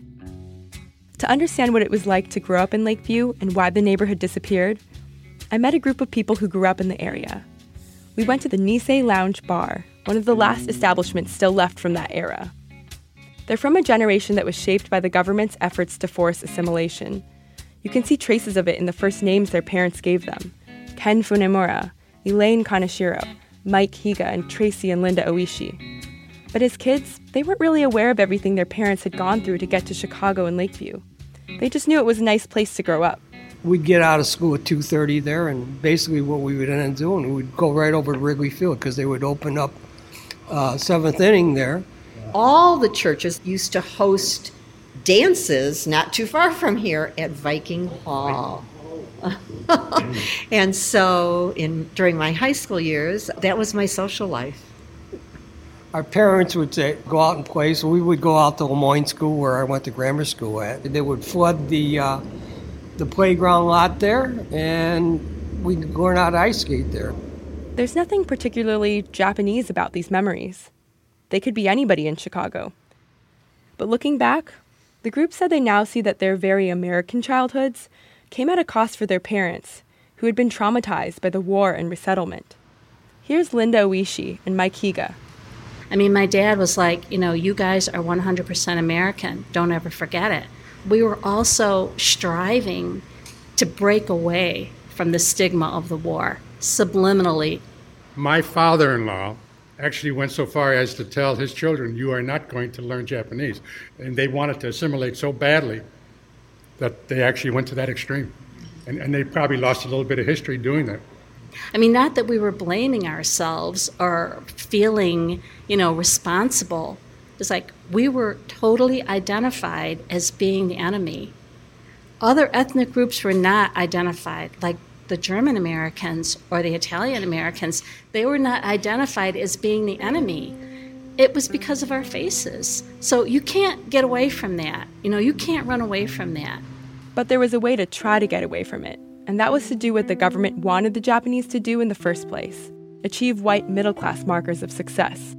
To understand what it was like to grow up in Lakeview and why the neighborhood disappeared, I met a group of people who grew up in the area. We went to the Nisei Lounge Bar, one of the last establishments still left from that era. They're from a generation that was shaped by the government's efforts to force assimilation. You can see traces of it in the first names their parents gave them: Ken Funemura, Elaine Kaneshiro, Mike Higa and Tracy and Linda Oishi. But as kids, they weren't really aware of everything their parents had gone through to get to Chicago and Lakeview. They just knew it was a nice place to grow up. We'd get out of school at two thirty there, and basically what we would end up doing, we'd go right over to Wrigley Field because they would open up uh, seventh inning there. All the churches used to host dances not too far from here at Viking Hall. And so in during my high school years, that was my social life. Our parents would say, go out and play, so we would go out to Lemoyne School, where I went to grammar school at. They would flood the uh, the playground lot there, and we'd learn how to ice skate there. There's nothing particularly Japanese about these memories. They could be anybody in Chicago. But looking back, the group said they now see that their very American childhoods came at a cost for their parents, who had been traumatized by the war and resettlement. Here's Linda Oishi and Mike Higa. I mean, my dad was like, you know, you guys are one hundred percent American. Don't ever forget it. We were also striving to break away from the stigma of the war, subliminally. My father-in-law actually went so far as to tell his children, you are not going to learn Japanese. And they wanted to assimilate so badly that they actually went to that extreme. And, and they probably lost a little bit of history doing that. I mean, not that we were blaming ourselves or feeling, you know, responsible. It's like we were totally identified as being the enemy. Other ethnic groups were not identified, like the German Americans or the Italian Americans. They were not identified as being the enemy. It was because of our faces. So you can't get away from that. You know, you can't run away from that. But there was a way to try to get away from it. And that was to do what the government wanted the Japanese to do in the first place, achieve white middle-class markers of success.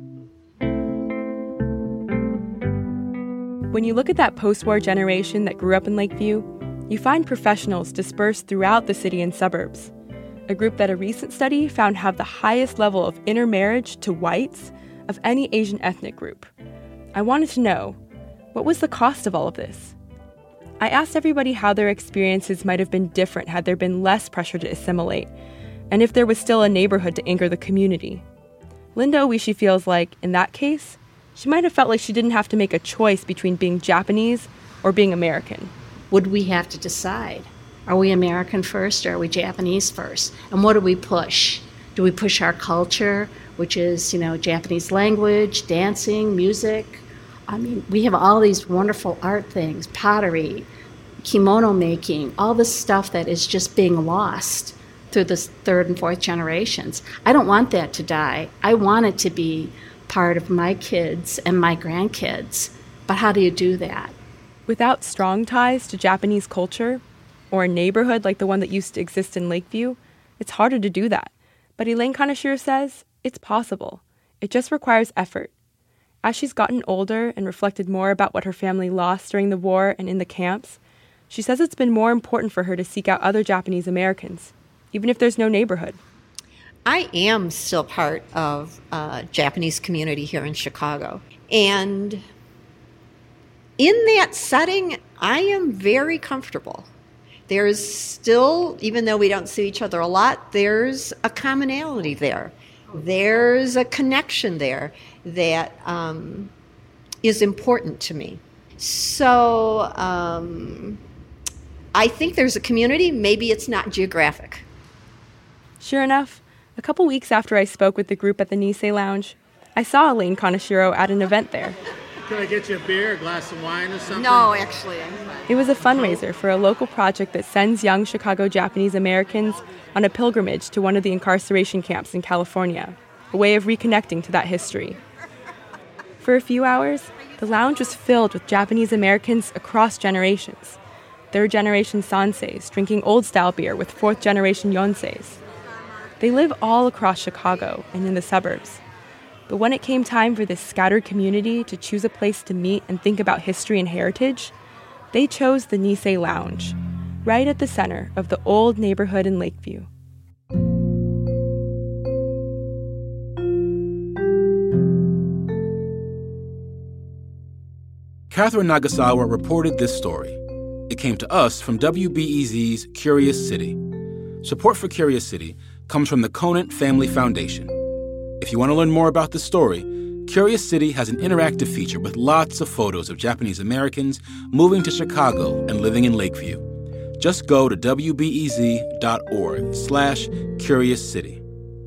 When you look at that post-war generation that grew up in Lakeview, you find professionals dispersed throughout the city and suburbs, a group that a recent study found have the highest level of intermarriage to whites of any Asian ethnic group. I wanted to know, what was the cost of all of this? I asked everybody how their experiences might have been different had there been less pressure to assimilate, and if there was still a neighborhood to anchor the community. Linda Oishi feels like, in that case, she might have felt like she didn't have to make a choice between being Japanese or being American. Would we have to decide? Are we American first or are we Japanese first? And what do we push? Do we push our culture, which is, you know, Japanese language, dancing, music? I mean, we have all these wonderful art things, pottery, kimono making, all this stuff that is just being lost through the third and fourth generations. I don't want that to die. I want it to be part of my kids and my grandkids. But how do you do that? Without strong ties to Japanese culture, or a neighborhood like the one that used to exist in Lakeview, it's harder to do that. But Elaine Kaneshiro says it's possible. It just requires effort. As she's gotten older and reflected more about what her family lost during the war and in the camps, she says it's been more important for her to seek out other Japanese Americans, even if there's no neighborhood. I am still part of a Japanese community here in Chicago. And in that setting, I am very comfortable. There's still, even though we don't see each other a lot, there's a commonality there. There's a connection there that um, is important to me. So um, I think there's a community. Maybe it's not geographic. Sure enough, a couple weeks after I spoke with the group at the Nisei Lounge, I saw Elaine Kaneshiro at an event there. Can I get you a beer, a glass of wine or something? No, actually. I'm fine. It was a fundraiser for a local project that sends young Chicago Japanese Americans on a pilgrimage to one of the incarceration camps in California, a way of reconnecting to that history. For a few hours, the lounge was filled with Japanese Americans across generations. Third-generation Sanseis drinking old-style beer with fourth-generation Yonseis. They live all across Chicago and in the suburbs. But when it came time for this scattered community to choose a place to meet and think about history and heritage, they chose the Nisei Lounge, right at the center of the old neighborhood in Lakeview. Catherine Nagasawa reported this story. It came to us from W B E Z's Curious City. Support for Curious City comes from the Conant Family Foundation. If you want to learn more about the story, Curious City has an interactive feature with lots of photos of Japanese Americans moving to Chicago and living in Lakeview. Just go to W B E Z dot org slash Curious City.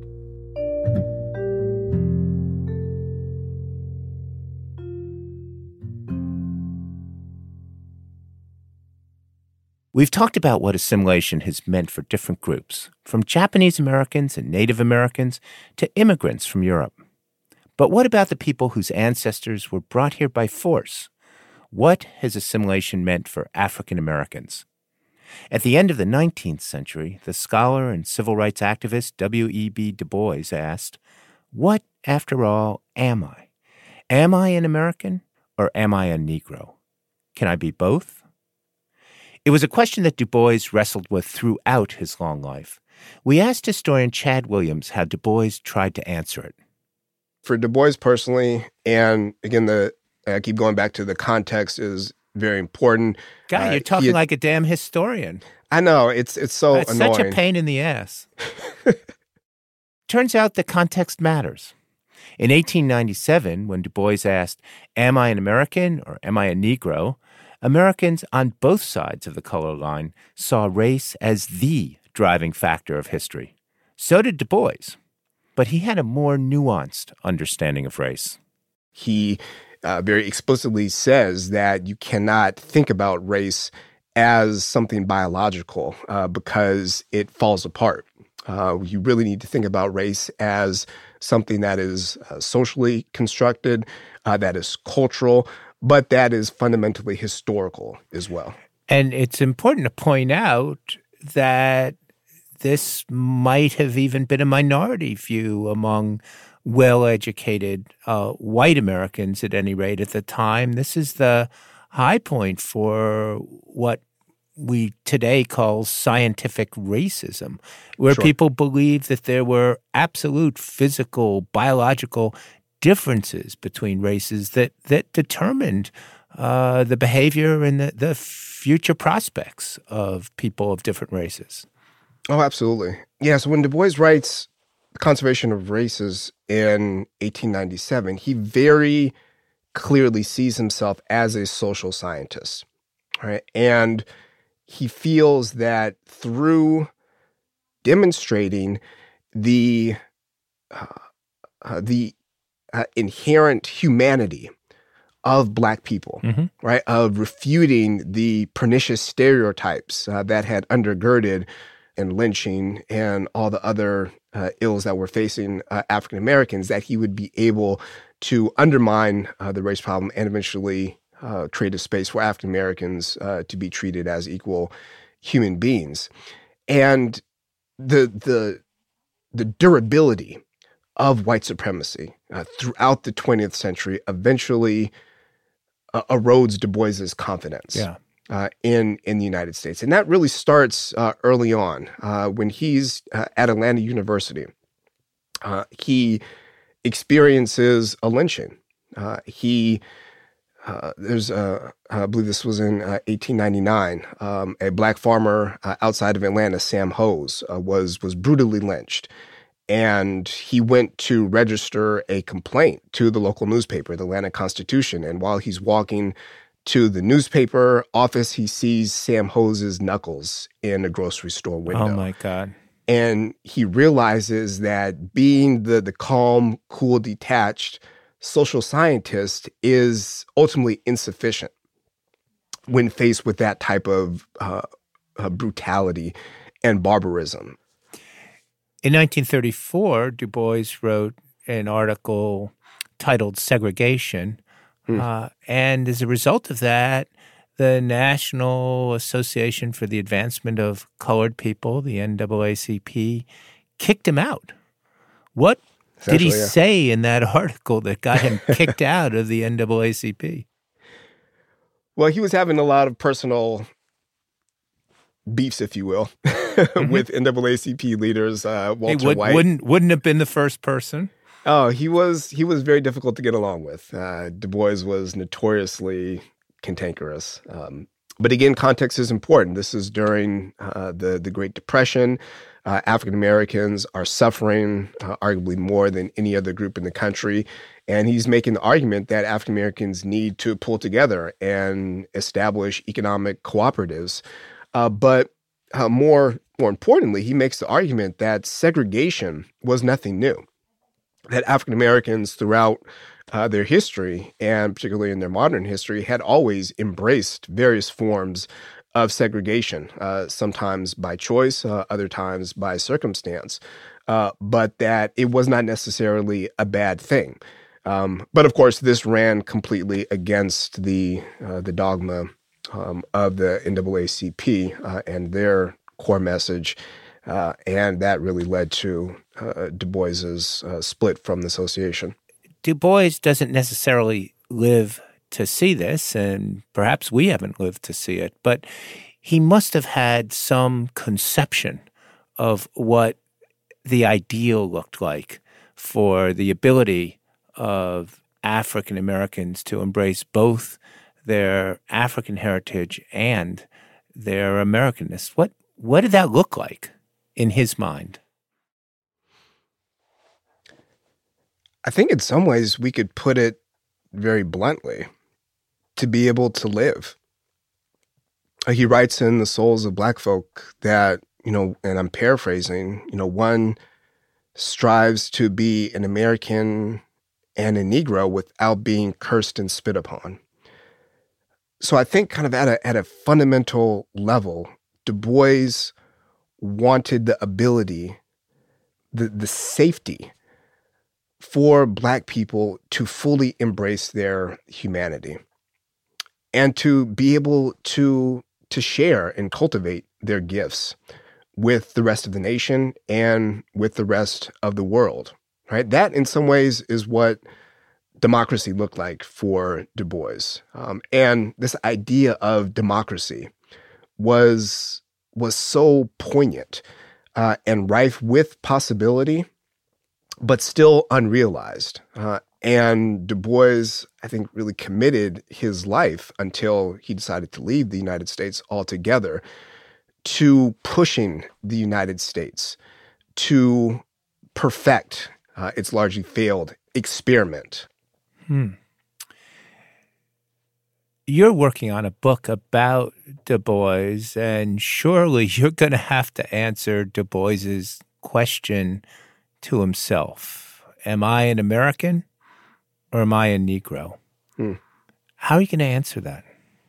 We've talked about what assimilation has meant for different groups, from Japanese Americans and Native Americans to immigrants from Europe. But what about the people whose ancestors were brought here by force? What has assimilation meant for African Americans? At the end of the nineteenth century, the scholar and civil rights activist W E B Du Bois asked, "What, after all, am I? Am I an American or am I a Negro? Can I be both?" It was a question that Du Bois wrestled with throughout his long life. We asked historian Chad Williams how Du Bois tried to answer it. For Du Bois personally, and again, the I keep going back to the context is very important. God, uh, you're talking he, like a damn historian. I know, it's it's so That's annoying. Such a pain in the ass. Turns out that context matters. In eighteen ninety-seven, when Du Bois asked, "Am I an American or am I a Negro?" Americans on both sides of the color line saw race as the driving factor of history. So did Du Bois. But he had a more nuanced understanding of race. He uh, very explicitly says that you cannot think about race as something biological uh, because it falls apart. Uh, you really need to think about race as something that is uh, socially constructed, uh, that is cultural, but that is fundamentally historical as well. And it's important to point out that this might have even been a minority view among well-educated uh, white Americans, at any rate, at the time. This is the high point for what we today call scientific racism, where Sure. people believe that there were absolute physical, biological differences between races that that determined uh, the behavior and the, the future prospects of people of different races. Oh, absolutely. Yeah, so when Du Bois writes The Conservation of Races in eighteen ninety-seven, he very clearly sees himself as a social scientist, right? And he feels that through demonstrating the uh, uh, the uh, inherent humanity of Black people, Mm-hmm. right, of refuting the pernicious stereotypes uh, that had undergirded and lynching and all the other uh, ills that were facing uh, African Americans, that he would be able to undermine uh, the race problem and eventually uh, create a space for African Americans uh, to be treated as equal human beings. And the the the durability of white supremacy uh, throughout the twentieth century eventually uh, erodes Du Bois's confidence. Yeah. Uh, in in the United States. And that really starts uh, early on uh, when he's uh, at Atlanta University. Uh, he experiences a lynching. Uh, he uh, there's a, I believe this was in uh, eighteen ninety-nine. Um, a Black farmer uh, outside of Atlanta, Sam Hose, uh, was was brutally lynched. And he went to register a complaint to the local newspaper, the Atlanta Constitution. And while he's walking to the newspaper office, he sees Sam Hose's knuckles in a grocery store window. Oh, my God. And he realizes that being the, the calm, cool, detached social scientist is ultimately insufficient when faced with that type of uh, uh, brutality and barbarism. In nineteen thirty-four, Du Bois wrote an article titled Segregation. Hmm. Uh, and as a result of that, the National Association for the Advancement of Colored People, the N double A C P, kicked him out. What did he Essentially, yeah. say in that article that got him kicked out of the N double A C P? Well, he was having a lot of personal beefs, if you will, Mm-hmm. with N double A C P leaders, uh, Walter He would, White. wouldn't wouldn't have been the first person. Oh, he was he was very difficult to get along with. Uh, Du Bois was notoriously cantankerous. Um, But again, context is important. This is during uh, the, the Great Depression. Uh, African Americans are suffering uh, arguably more than any other group in the country. And he's making the argument that African Americans need to pull together and establish economic cooperatives. Uh, but uh, more, more importantly, he makes the argument that segregation was nothing new, that African Americans throughout uh, their history, and particularly in their modern history, had always embraced various forms of segregation, uh, sometimes by choice, uh, other times by circumstance, uh, but that it was not necessarily a bad thing. Um, but of course, this ran completely against the uh, the dogma um, of the N double A C P uh, and their core message, uh, and that really led to uh, Du Bois's uh, split from the association. Du Bois doesn't necessarily live to see this, and perhaps we haven't lived to see it, but he must have had some conception of what the ideal looked like for the ability of African Americans to embrace both their African heritage and their Americanness. What what did that look like in his mind? I think in some ways we could put it very bluntly: to be able to live. He writes in The Souls of Black Folk that, you know, and I'm paraphrasing, you know, one strives to be an American and a Negro without being cursed and spit upon. So I think kind of at a, at a fundamental level, Du Bois wanted the ability, the, the safety for Black people to fully embrace their humanity and to be able to, to share and cultivate their gifts with the rest of the nation and with the rest of the world, right? That, in some ways, is what democracy looked like for Du Bois. Um, and this idea of democracy was, was so poignant uh, and rife with possibility, but still unrealized. Uh, and Du Bois, I think, really committed his life until he decided to leave the United States altogether to pushing the United States to perfect uh, its largely failed experiment. Hmm. You're working on a book about Du Bois, and surely you're going to have to answer Du Bois's question to himself. Am I an American or am I a Negro? Hmm. How are you going to answer that?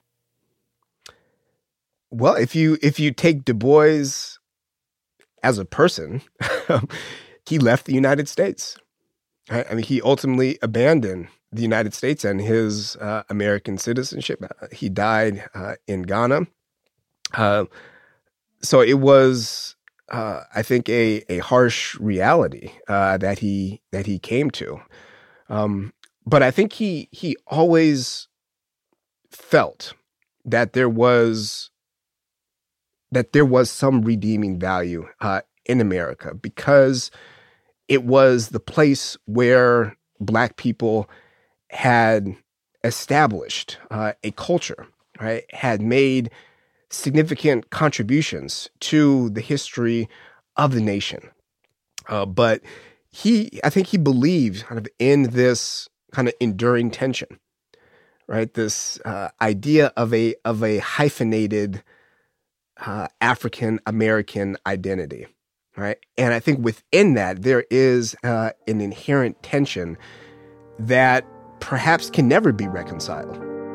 Well, if you if you take Du Bois as a person, he left the United States. I, I mean, he ultimately abandoned the United States and his uh, American citizenship. Uh, he died uh, in Ghana. Uh, so it was, uh, I think, a a harsh reality uh, that he that he came to. Um, but I think he he always felt that there was that there was some redeeming value uh, in America, because it was the place where Black people had established uh, a culture, right? Had made significant contributions to the history of the nation. Uh, but he, I think he believed kind of in this kind of enduring tension, right? This uh, idea of a of a hyphenated uh, African American identity, right? And I think within that there is uh, an inherent tension that perhaps can never be reconciled.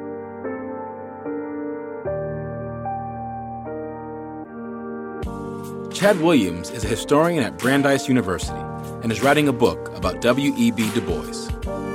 Chad Williams is a historian at Brandeis University and is writing a book about W E B Du Bois.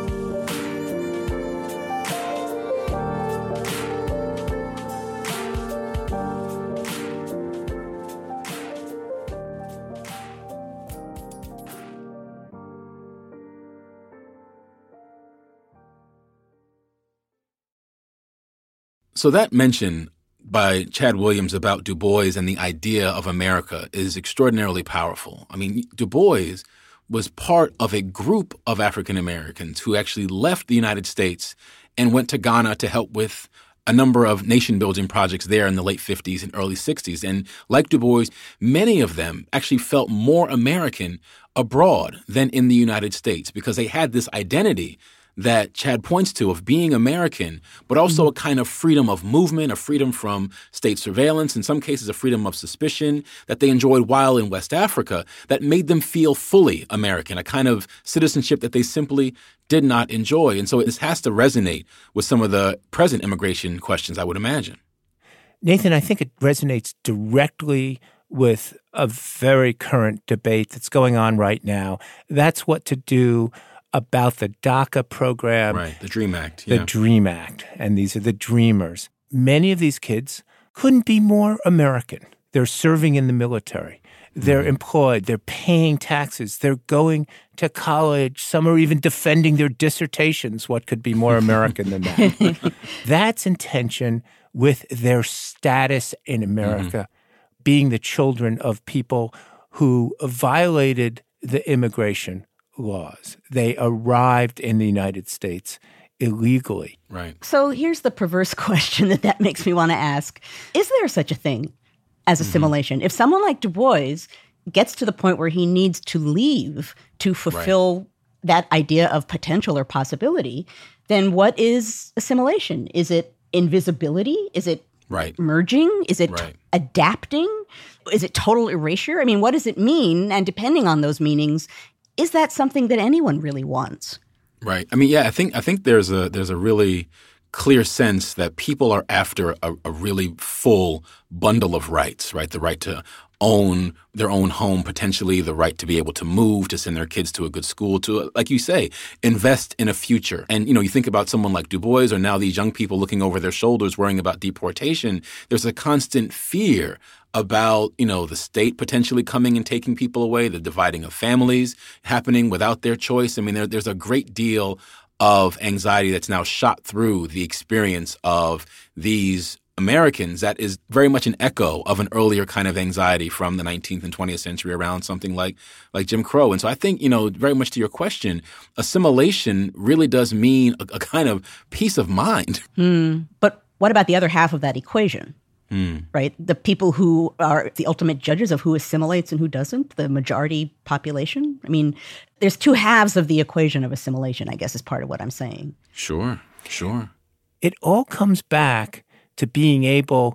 So that mention by Chad Williams about Du Bois and the idea of America is extraordinarily powerful. I mean, Du Bois was part of a group of African Americans who actually left the United States and went to Ghana to help with a number of nation-building projects there in the late fifties and early sixties. And like Du Bois, many of them actually felt more American abroad than in the United States because they had this identity that Chad points to of being American, but also a kind of freedom of movement, a freedom from state surveillance, in some cases a freedom of suspicion that they enjoyed while in West Africa that made them feel fully American, a kind of citizenship that they simply did not enjoy. And so this has to resonate with some of the present immigration questions, I would imagine. Nathan, I think it resonates directly with a very current debate that's going on right now. That's what to do about the DACA program. Right, the DREAM Act. The Yeah. DREAM Act. And these are the dreamers. Many of these kids couldn't be more American. They're serving in the military. They're mm-hmm. employed. They're paying taxes. They're going to college. Some are even defending their dissertations. What could be more American than that? That's in tension with their status in America, mm-hmm. being the children of people who violated the immigration laws. They arrived in the United States illegally. Right. So here's the perverse question that that makes me want to ask. Is there such a thing as assimilation? Mm-hmm. If someone like Du Bois gets to the point where he needs to leave to fulfill right. that idea of potential or possibility, then what is assimilation? Is it invisibility? Is it right. merging? Is it right. adapting? Is it total erasure? I mean, what does it mean? And depending on those meanings, is that something that anyone really wants? Right. I mean, yeah, I think I think there's a there's a really clear sense that people are after a, a really full bundle of rights, right? The right to own their own home, potentially the right to be able to move, to send their kids to a good school, to, like you say, invest in a future. And, you know, you think about someone like Du Bois or now these young people looking over their shoulders worrying about deportation. There's a constant fear about, you know, the state potentially coming and taking people away, the dividing of families happening without their choice. I mean, there, there's a great deal of anxiety that's now shot through the experience of these Americans that is very much an echo of an earlier kind of anxiety from the nineteenth and twentieth century around something like like Jim Crow. And so I think, you know, very much to your question, assimilation really does mean a, a kind of peace of mind. Mm. But what about the other half of that equation? Mm. Right? The people who are the ultimate judges of who assimilates and who doesn't, the majority population. I mean, there's two halves of the equation of assimilation, I guess, is part of what I'm saying. Sure, sure. It all comes back to being able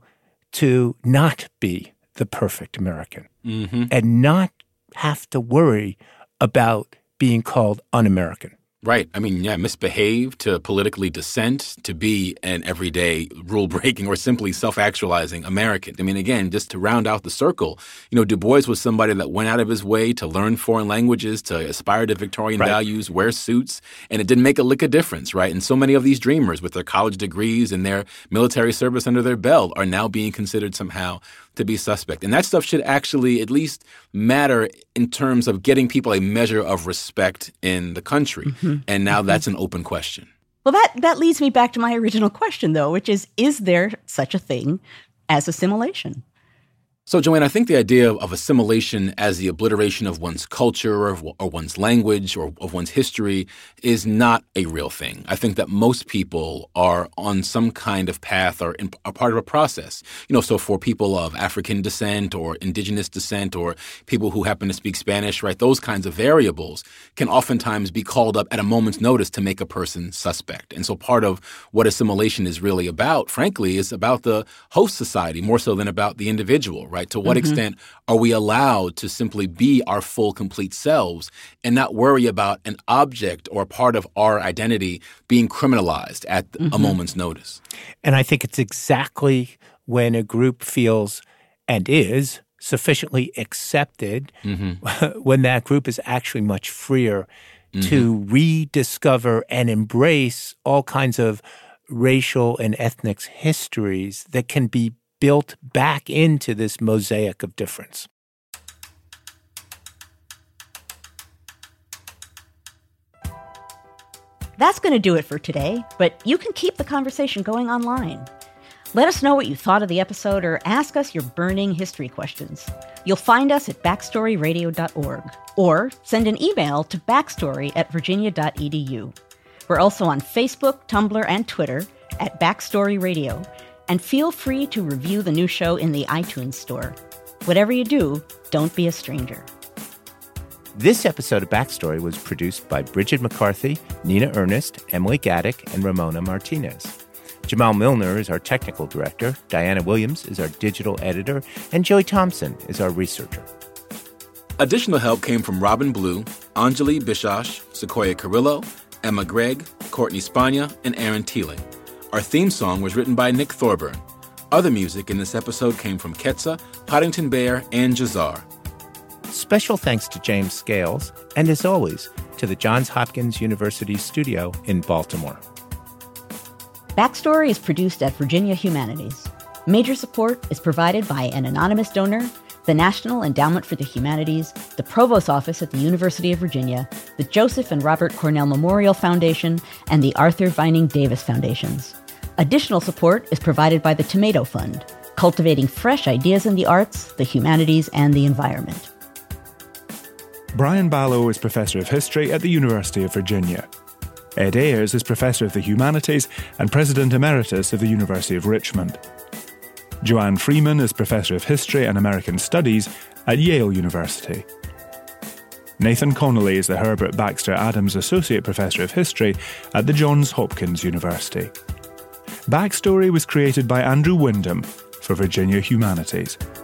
to not be the perfect American mm-hmm. and not have to worry about being called un-American. Right. I mean, yeah, misbehave, to politically dissent, to be an everyday rule-breaking or simply self-actualizing American. I mean, again, just to round out the circle, you know, Du Bois was somebody that went out of his way to learn foreign languages, to aspire to Victorian right. values, wear suits, and it didn't make a lick of difference, right? And so many of these dreamers with their college degrees and their military service under their belt are now being considered somehow to be suspect. And that stuff should actually at least matter in terms of getting people a measure of respect in the country. Mm-hmm. And now mm-hmm. that's an open question. Well, that, that leads me back to my original question, though, which is, is there such a thing as assimilation? So, Joanne, I think the idea of assimilation as the obliteration of one's culture or, or one's language or of one's history is not a real thing. I think that most people are on some kind of path or in, are part of a process. You know, so for people of African descent or indigenous descent or people who happen to speak Spanish, right, those kinds of variables can oftentimes be called up at a moment's notice to make a person suspect. And so part of what assimilation is really about, frankly, is about the host society more so than about the individual. Right? To what mm-hmm. extent are we allowed to simply be our full, complete selves and not worry about an object or part of our identity being criminalized at mm-hmm. a moment's notice? And I think it's exactly when a group feels and is sufficiently accepted mm-hmm. when that group is actually much freer mm-hmm. to rediscover and embrace all kinds of racial and ethnic histories that can be built back into this mosaic of difference. That's going to do it for today, but you can keep the conversation going online. Let us know what you thought of the episode or ask us your burning history questions. You'll find us at backstory radio dot org or send an email to backstory at virginia dot e d u. We're also on Facebook, Tumblr, and Twitter at Backstory Radio, and feel free to review the new show in the iTunes store. Whatever you do, don't be a stranger. This episode of Backstory was produced by Bridget McCarthy, Nina Ernest, Emily Gaddick, and Ramona Martinez. Jamal Milner is our technical director, Diana Williams is our digital editor, and Joey Thompson is our researcher. Additional help came from Robin Blue, Anjali Bishash, Sequoia Carrillo, Emma Gregg, Courtney Spagna, and Aaron Thiele. Our theme song was written by Nick Thorburn. Other music in this episode came from Ketsa, Poddington Bear, and Jazar. Special thanks to James Scales, and as always, to the Johns Hopkins University studio in Baltimore. Backstory is produced at Virginia Humanities. Major support is provided by an anonymous donor, the National Endowment for the Humanities, the Provost Office at the University of Virginia, the Joseph and Robert Cornell Memorial Foundation, and the Arthur Vining Davis Foundations. Additional support is provided by the Tomato Fund, cultivating fresh ideas in the arts, the humanities, and the environment. Brian Ballow is Professor of History at the University of Virginia. Ed Ayers is Professor of the Humanities and President Emeritus of the University of Richmond. Joanne Freeman is Professor of History and American Studies at Yale University. Nathan Connolly is the Herbert Baxter Adams Associate Professor of History at the Johns Hopkins University. Backstory was created by Andrew Wyndham for Virginia Humanities.